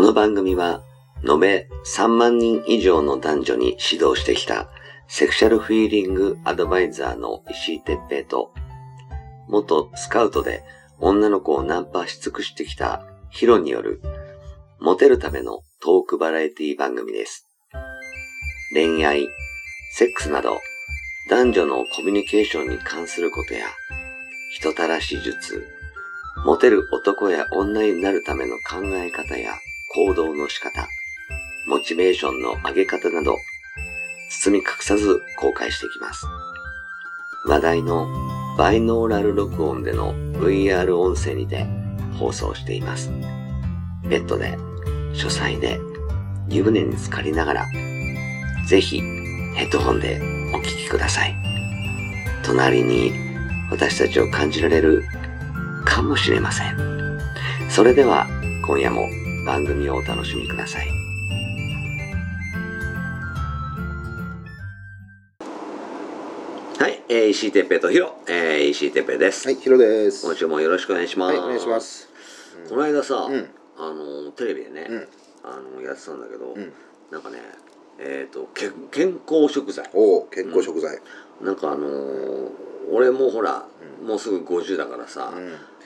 の番組は延べ3万人以上の男女に指導してきたセクシャルフィーリングアドバイザーの石井哲平と、元スカウトで女の子をナンパし尽くしてきたヒロによるモテるためのトークバラエティ番組です。恋愛、セックスなど男女のコミュニケーションに関することや人たらし術、モテる男や女になるための考え方や行動の仕方、モチベーションの上げ方など包み隠さず公開していきます。話題のバイノーラル録音での VR 音声にて放送しています。ベッドで、書斎で、湯船に浸かりながら、ぜひヘッドホンでお聞きください。隣に私たちを感じられるかもしれません。それでは今夜も番組をお楽しみください。はい、石井哲平とヒロ、石井哲平です。 はい、ヒロです。 今週もよろしくお願いします。 はい、お願いします。 この間さ、テレビでね、やってたんだけど、なんかね、健康食材。 健康食材。 なんか俺もほら、もうすぐ50だからさ、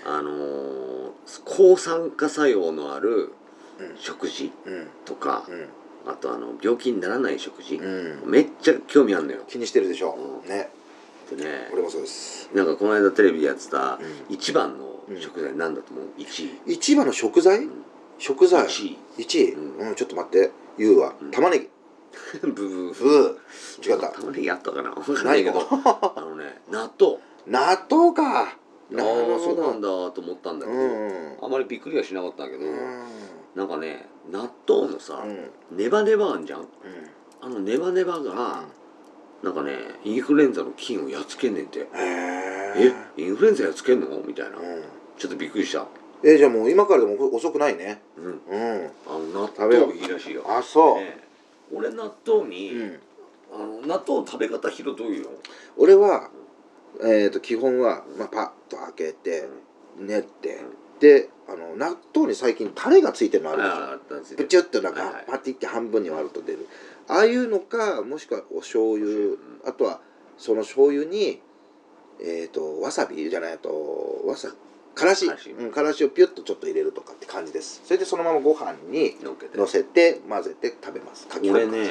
抗酸化作用のある食事とか、あと病気にならない食事、めっちゃ興味あるのよ。 気にしてるでしょ。ね。 でね、 俺もそうです。 なんかこの間テレビでやってた一番の食材なんだと思う？1位。 一番の食材？1位。ちょっと待って。言うわ。玉ねぎ。 ブブ違った。 玉ねぎあったかな？分かんないけど、納豆。 納豆か。 そうなんだと思ったんだけど、あまりびっくりはしなかったんだけど、なんかね、納豆のさ、ネバネバあんじゃん。ネバネバがなんかね、インフルエンザの菌をやっつけんねんて。インフルエンザやっつけんのみたいな。ちょっとびっくりした。 じゃあもう今からでも遅くないね。 納豆いいらしいよ。 あ、そう。 俺納豆に納豆食べ方どういうの？ 俺は基本はパッと開けて練ってで納豆に最近タレがついてるのあるでしょ。プチュッとなんかパティって半分に割ると出る。ああいうのか、もしくはお醤油、あとはその醤油にわさびじゃないからしをピュッとちょっと入れるとかって感じです。それでそのままご飯にのせて混ぜて食べます。 俺ね、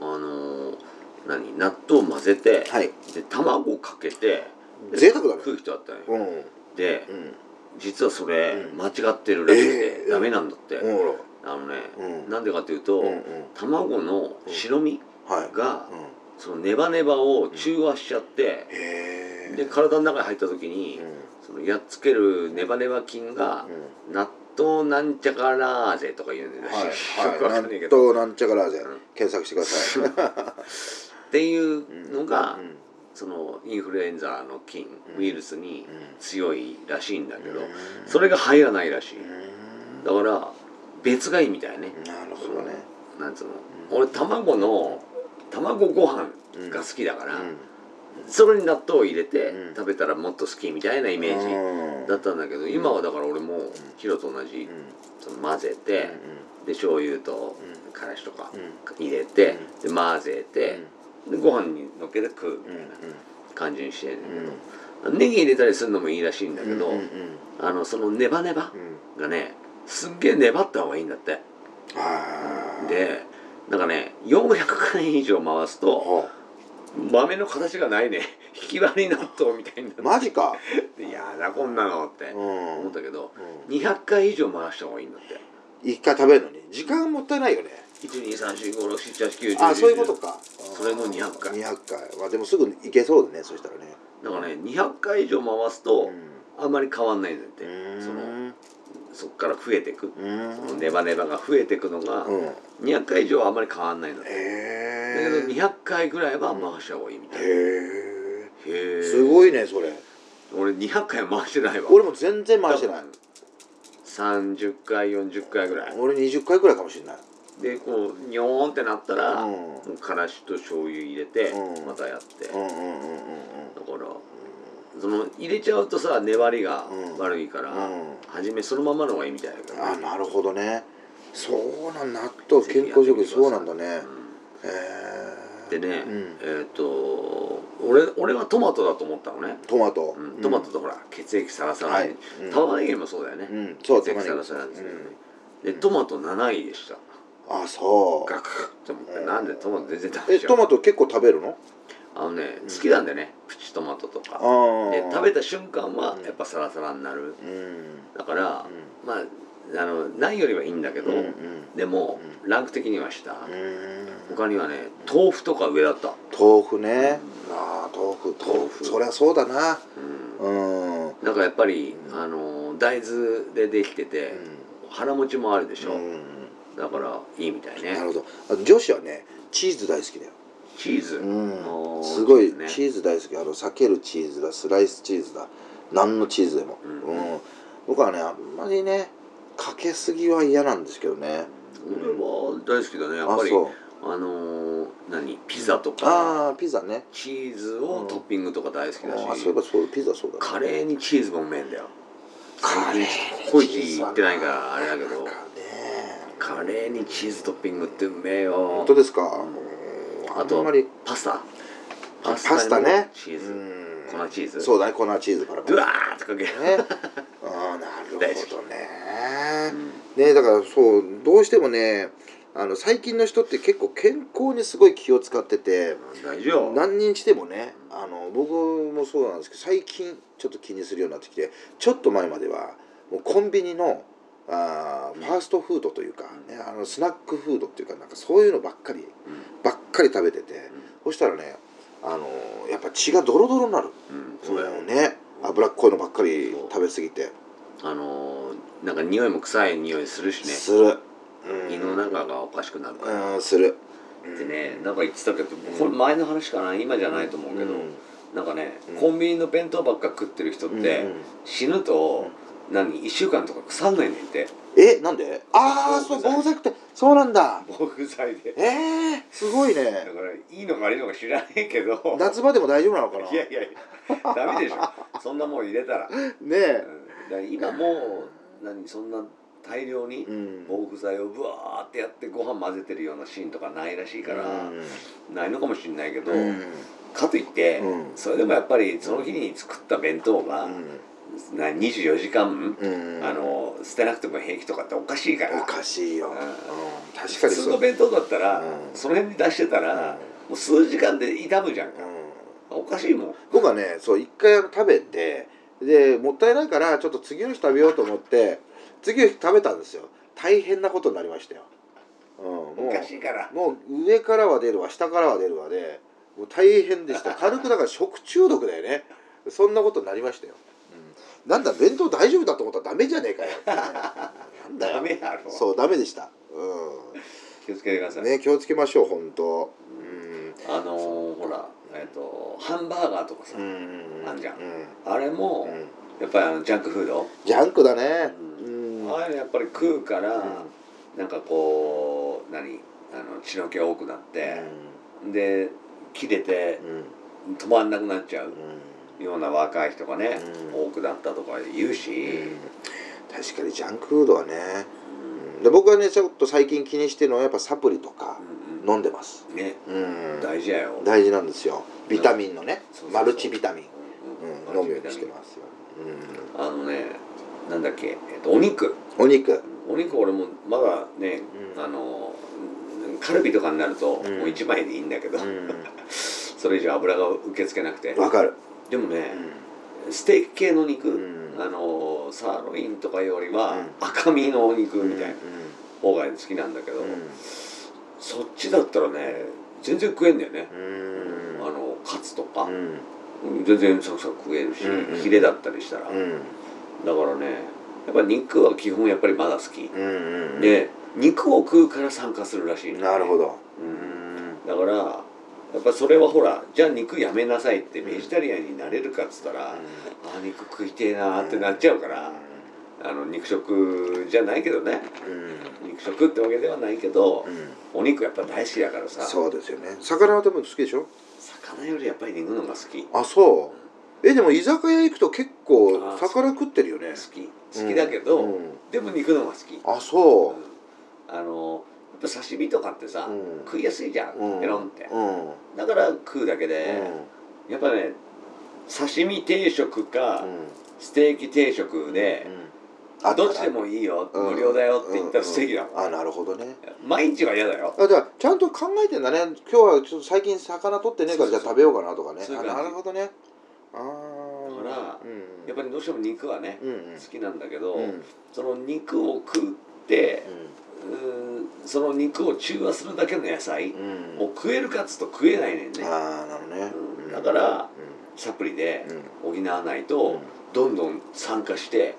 納豆混ぜて、で卵かけて贅沢だね。 食う人あったよ。で、実はそれ間違ってるらしくてダメなんだって。なんでかっていうと、卵の白身がそのネバネバを中和しちゃって、で体の中に入った時にそのやっつけるネバネバ菌が納豆なんちゃかラーゼとか言うんだよね。 納豆なんちゃかラーゼ検索してください。 っていうのがそのインフルエンザの菌ウイルスに強いらしいんだけど、それが入らないらしい。だから別がいいみたいね。 なるほどね。 なんつうの、俺卵ご飯が好きだから、それに納豆を入れて食べたらもっと好きみたいなイメージだったんだけど、今はだから俺もヒロと同じその混ぜて、で醤油とからしとか入れて、で混ぜて、でご飯にのっけて食うみたいな感じにしてるんだけど、ネギ入れたりするのもいいらしいんだけど、そのネバネバがね、すっげえ粘った方がいいんだって。でなんかね、400回以上回すと豆の形がないね、ひき割り納豆みたいになって、 マジか。 いやだこんなのって思ったけど、200回以上回した方がいいんだって。 1回食べるのに時間もったいないよね。 12345678910。 あ、そういうことか。 それの200回。 でもすぐいけそうだね。そしたらね。 だからね、200回以上回すとあんまり変わんないんだって。そっから増えてく、そのネバネバが増えてくのが200回以上はあんまり変わんないんだって。だけど200回ぐらいは回した方がいいみたいな。 すごいねそれ。 俺200回は回してないわ。 俺も全然回してない。 30回40回ぐらい。 俺20回ぐらいかもしれない。 でこうニョーンってなったら、もうからしと醤油入れて、またやって、だからその入れちゃうとさ、粘りが悪いから、初めそのままの方がいいみたいだから。 なるほどね。 そうなん、納豆健康食品、そうなんだね。へえ。でね、 うん、 俺はトマトだと思ったのね。 トマト、 トマトとほら血液サラサラに、 はい、 玉ねぎもそうだよね、 そう、 血液サラサラなんですよね。でトマト7位でした。 あ、そうガクッと思って、なんでトマト全然ダメじゃん。 トマト結構食べるの？ 好きなんでね、プチトマトとかで食べた瞬間はやっぱサラサラになる。だからまあないよりはいいんだけど、でもランク的には下。他にはね、豆腐とか上だった。 豆腐ね。ああ、豆腐、そりゃそうだな。 なんかやっぱり大豆でできてて腹持ちもあるでしょ。だからいいみたいね。 なるほど。女子はね、チーズ大好きだよ。 チーズ、 すごいチーズ大好き。裂けるチーズだ、スライスチーズだ、何のチーズでも。僕はね、あんまりねかけすぎは嫌なんですけどね。 俺は大好きだね、やっぱり。ピザとか。 ああ、ピザね。 チーズをトッピングとか大好きだし。 あ、そういえばそう、ピザそうだ。 カレーにチーズもうめえんだよ。カレーコイチ行ってないからあれだけど、カレーにチーズトッピングってうめえよ。 本当ですか？ あとパスタね。チーズ、粉チーズ。 そうだね、粉チーズからドワーッとかけるね。 ああ、なるほどね。ね、だからそう、どうしてもね、最近の人って結構健康にすごい気を使ってて、 大丈夫。 何人してもね、僕もそうなんですけど、最近ちょっと気にするようになってきて、ちょっと前まではもうコンビニのファーストフードというか、ね、スナックフードっていうか、なんかそういうのばっかり食べてて、そしたらね、やっぱ血がドロドロになる。 そうだよね、脂っこいのばっかり食べ過ぎて、 なんか匂いも臭い匂いするしね。 する。 胃の中がおかしくなるから。 する。 でね、なんか言ってたけど、これ前の話かな、今じゃないと思うけど、なんかね、コンビニの弁当ばっか食ってる人って死ぬと1週間とか腐んないねんって。 なんで？ああ、そう、防腐剤ってそうなんだ。 防腐剤で。 すごいね。 だからいいのか悪いのか知らねえけど、 夏場でも大丈夫なのかな？ いやダメでしょ、そんなもん入れたらね。え、今もうそんな大量に防腐剤をブワーってやってご飯混ぜてるようなシーンとかないらしいから、ないのかもしれないけど、かといってそれでもやっぱりその日に作った弁当が24時間捨てなくても平気とかっておかしいから。 おかしいよ。確かに普通の弁当だったらその辺に出してたらもう数時間で傷むじゃんか。おかしいもん。 僕はね、そう一回食べて、でもったいないからちょっと次の日食べようと思って次の日食べたんですよ。大変なことになりましたよ。 おかしいから。 もう上からは出るわ、下からは出るわで、もう大変でした。軽くだから食中毒だよね。そんなことになりましたよ。なんだ、弁当大丈夫だと思ったらダメじゃねえかよ。なんだよ。 ダメやろ。 そう、ダメでした。 気をつけてくださいね。気をつけましょう、本当。 ほら、ハンバーガーとかさ、あんじゃん。あれもやっぱりジャンクフード。 ジャンクだね。 あれやっぱり食うからなんかこう血の気が多くなってで切れて止まんなくなっちゃうような若い人がね多くなったとか言うし、 確かにジャンクフードはね。で僕はねちょっと最近気にしてるのはやっぱサプリとか飲んでますね。大事やよ。 大事なんですよ。ビタミンのね、マルチビタミン飲むようにしてますよ。 なんだっけ、お肉俺もまだね、カルビとかになるともう1枚でいいんだけど、それ以上油が受け付けなくて。 わかる。 でもね、ステーキ系の肉、サーロインとかよりは赤身のお肉みたいな方が好きなんだけど、そっちだったらね全然食えんだよね。カツとか全然サクサク食えるし、ヒレだったりしたら。だからね、やっぱり肉は基本やっぱりまだ好きで、肉を食うから参加するらしい。 なるほど。 だからやっぱそれはほら、じゃあ肉やめなさいってベジタリアンになれるかっつったら、肉食いてえなってなっちゃうから、肉食じゃないけどね、肉食ってわけではないけど、お肉やっぱ大好きだからさ。 そうですよね。魚はでも好きでしょ？ 魚よりやっぱり肉のが好き。 あ、そう。でも居酒屋行くと結構魚食ってるよね。 好きだけど、でも肉のが好き。 あ、そう。 やっぱ刺身とかってさ、食いやすいじゃん、ペロンって、だから食うだけで、やっぱね刺身定食か、ステーキ定食で、どっちでもいいよ、無料だよって言ったら素敵だもん。 あ、なるほどね。 毎日は嫌だよ。 だからちゃんと考えてんだね。今日はちょっと最近魚取ってねえからじゃあ食べようかなとかね。なるほどね。 だからやっぱりどうしても肉はね好きなんだけど、その肉を食ってその肉を中和するだけの野菜を食えるかっつうと食えないねんね。 ああ、なるほどね。 だからサプリで補わないとどんどん酸化して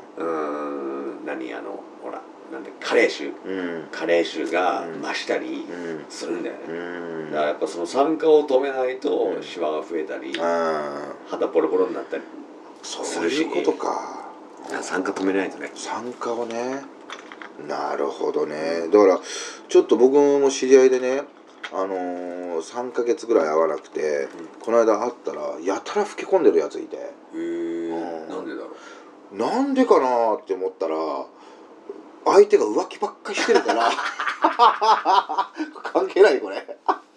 ほらなんでカレー臭が増したりするんだよね。だからやっぱその酸化を止めないとシワが増えたり肌ポロポロになったりするし。 そういうことか。 酸化止めないとね。 酸化をね。なるほどね。だからちょっと僕も知り合いでね、3ヶ月ぐらい会わなくて、この間会ったらやたら老け込んでるやついて、 なんでだろう。なんでかなって思ったら、相手が浮気ばっかりしてるから関係ないこれ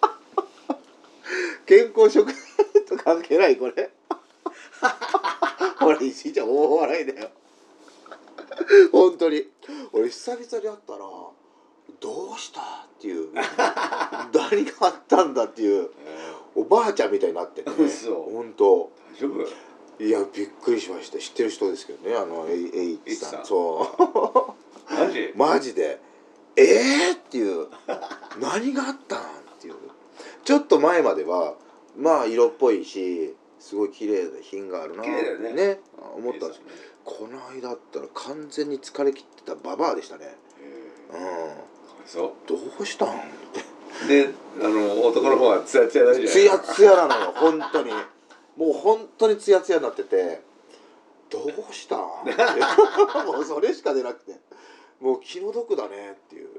健康食と関係ないこれほら石井ちゃん大笑いだよ本当に。俺久々に会ったらどうしたっていう何があったんだっていうおばあちゃんみたいになってて、ね、本当大丈夫？ いやびっくりしました。知ってる人ですけどね、Hさん。そうマジでっていう何があったんっていう。ちょっと前まではまあ色っぽいしすごい綺麗で品があるなね思ったんですけど、この間だったら完全に疲れ切ってたババアでしたね。どうしたんってで男の方はツヤツヤだじゃん。 ツヤツヤなのよ本当に。もう本当にツヤツヤになってて、どうしたんもうそれしか出なくて、もう気の毒だねっていう、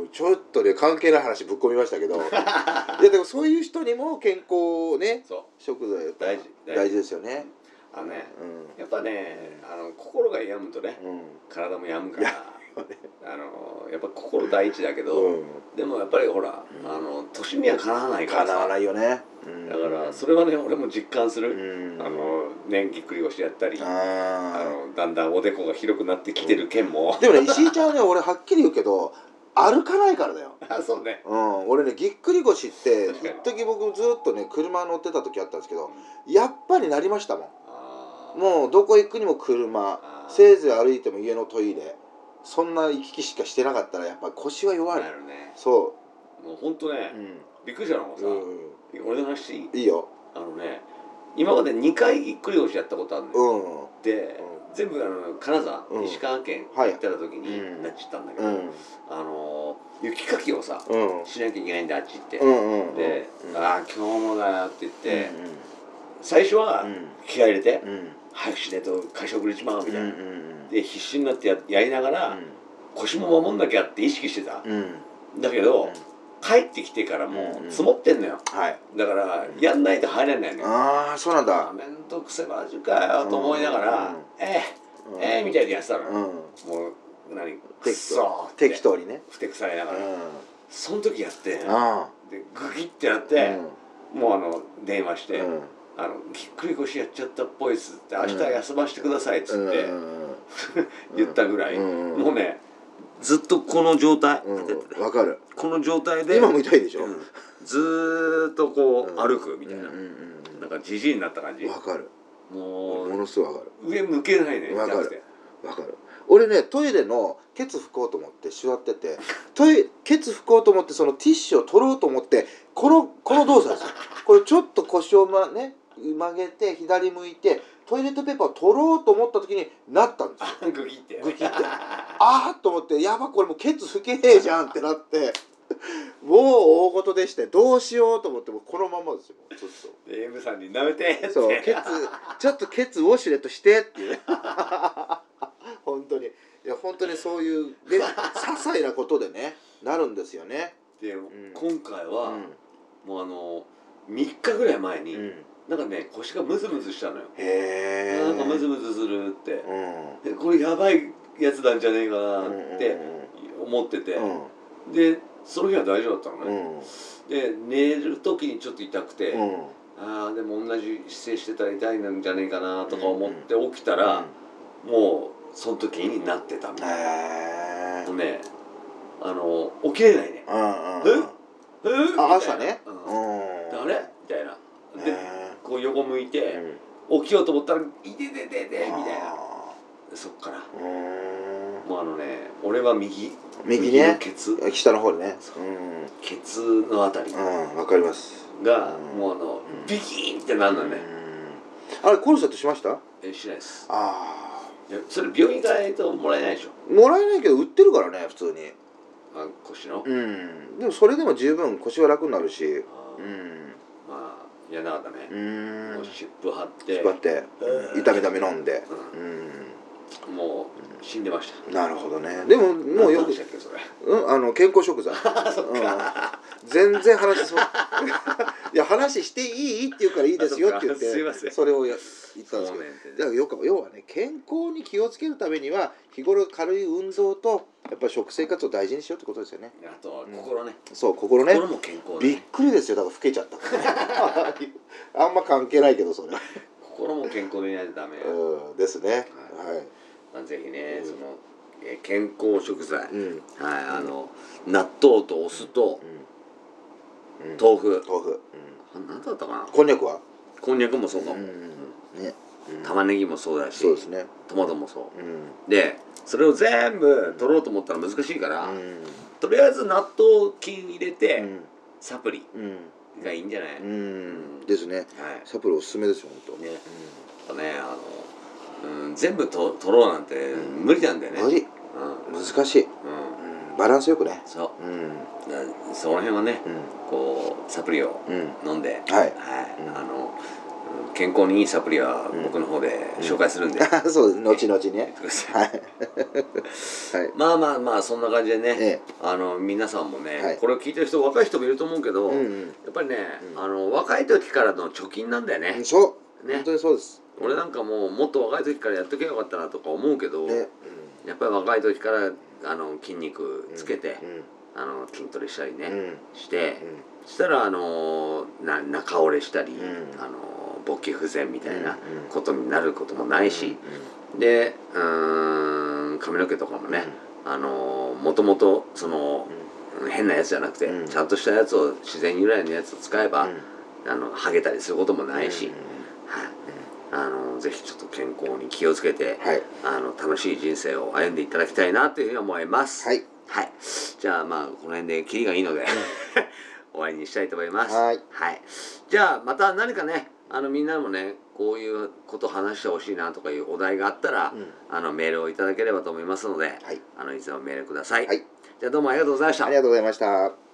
ちょっとね関係ない話ぶっ込みましたけどいやでもそういう人にも健康ね、食材大事ですよね。 やっぱね心が病むとね、体も病むからやっぱ心第一だけど、でもやっぱりほら年にはかなわないからさ。かなわないよね。だからそれはね俺も実感する。ぎっくり腰やったりだんだんおでこが広くなってきてる件も。 でもね石井ちゃんはね俺はっきり言うけど歩かないからだよ。 そうね。 俺ねぎっくり腰って一時僕ずっとね車乗ってた時あったんですけど、やっぱりなりましたもん。もうどこ行くにも車、せいぜい歩いても家のトイレ、そんな行き来しかしてなかったらやっぱ腰は弱い。そう。 もうほんとねびっくりしたのがさ、俺の話していい？ いいよ。 今まで2回ぎっくり腰やったことあるんだよ。で全部金沢、石川県行ってた時になっちゃったんだけど、雪かきをさしなきゃいけないんであっち行って、で「ああ今日もだよ」って言って最初は気合い入れて「早くしねえと会社遅れちまう」みたいなで必死になってやりながら腰も守んなきゃって意識してた。だけど帰ってきてからも積もってんのよ。だからやんないと入れないのよ。 ああそうなんだ。 めんどくせマジかよと思いながらみたいにやってたの。もう何くそーって適当にねふてくされながらその時やってでグギってやってもう電話してぎっくり腰やっちゃったっぽいっすって明日休ませてくださいっつって言ったぐらいもうねずっとこの状態わかる。 この状態で今も痛いでしょ。 ずーっとこう歩くみたいななんかじじいになった感じ。わかる。 ものすごいわかる。 上向けないね。 わかるわかる。俺ねトイレのケツ拭こうと思って座っててケツ拭こうと思ってそのティッシュを取ろうと思ってこの動作ですよ。これちょっと腰を曲げて左向いてトイレットペーパーを取ろうと思った時になったんですよ。 グキってあーと思ってやばこれもうケツ拭けねえじゃんってなってもう大事でしてどうしようと思ってもこのままですよずっと。 で M さんに舐めてってそうちょっとケツウォシュレットしてっていう本当にいや本当にそういう些細なことでねなるんですよね。 で今回はもう3日ぐらい前になんかね腰がムズムズしたのよ。なんかムズムズするってこれやばいやつなんじゃねえかなって思持ってて、でその日は大丈夫だったのね、で寝る時にちょっと痛くて、ああでも同じ姿勢してたら痛いんじゃねえかなとか思って起きたら、もうその時になってたみたいな。ね、起きれないね。 朝ね。 誰みたいな。でこう横向いて起きようと思ったら「いてててて」みたいな。そっからもう俺は右ね、 ケツ下の方でね、 ケツのあたりわかりますがもうビキーンってなるのね。 あれコルセットしました？ しないです。 ああ、 それ病院行かないともらえないでしょ。 もらえないけど売ってるからね、普通に。 腰の？ でもそれでも十分腰は楽になるし。 まあやらなかったね。もう湿布貼って痛み止め飲んで、 もう死んでました。 なるほどね。でももうよく健康食材。全然話そう。いや話していいって言うからいいですよって言ってそれを言ったんですけど、要はね、健康に気をつけるためには日頃軽い運動とやっぱり食生活を大事にしようってことですよね。 あとは心ね。 そう心ね。 心も健康。 びっくりですよ、だから老けちゃったからね。あんま関係ないけどそれ。 心も健康でいないとダメですね。はい。 ぜひね、その健康食材、納豆とお酢と豆腐、何だったかな。 こんにゃくは？ こんにゃくもそうかも。玉ねぎもそうだし、トマトもそう。でそれを全部取ろうと思ったら難しいから、とりあえず納豆菌入れてサプリがいいんじゃない？ ですね。サプリおすすめですよ本当。 ね、全部取ろうなんて無理なんだよね。 無理。難しい。バランスよくね。 そう。その辺はね、こうサプリを飲んで、健康にいいサプリは僕の方で紹介するんで。 そうです。後々ね。 まあまあまあそんな感じでね、皆さんもね、これを聞いてる人若い人もいると思うけど、やっぱりね、若い時からの貯金なんだよね。 そう。本当にそうです。 俺なんかもっと若い時からやっとけばよかったなとか思うけど、やっぱり若い時から筋肉つけて筋トレしたりねしてしたら中折れしたり勃起不全みたいなことになることもないし、で髪の毛とかもねもともとその変なやつじゃなくてちゃんとしたやつを自然由来のやつを使えばハゲたりすることもないし。ぜひちょっと健康に気をつけて、楽しい人生を歩んでいただきたいなというふうに思います。じゃあまあこの辺でキリがいいので終わりにしたいと思います。じゃあまた何かねみんなもねこういうことを話してほしいなとかいうお題があったら、メールをいただければと思いますので、いつでもメールください。じゃあどうもありがとうございました。 ありがとうございました。